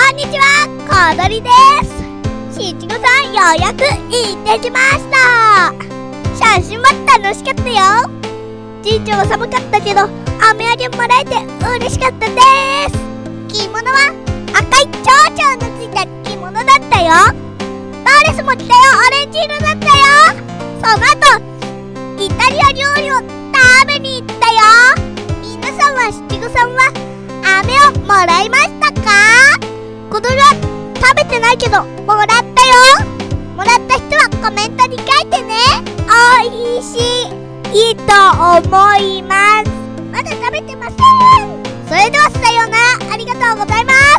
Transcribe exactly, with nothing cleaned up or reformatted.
んにちは、小鳥です。しちごさん、ようやく行ってきました。写真も楽しかったよ。神社は寒かったけど雨あげもらえて嬉しかったです。着物は赤い蝶々のついた着物だったよ。ドレスも着たよ。オレンジ色だったよ。その後イタリア料理を食べに行ったよ。皆さんは七五三は飴をもらいましたか？小鳥は食べてないけどもらったよ。もらった人はコメントに書いてね。おいしいと思います。まだ食べてません。それではさようなら。ありがとうございます。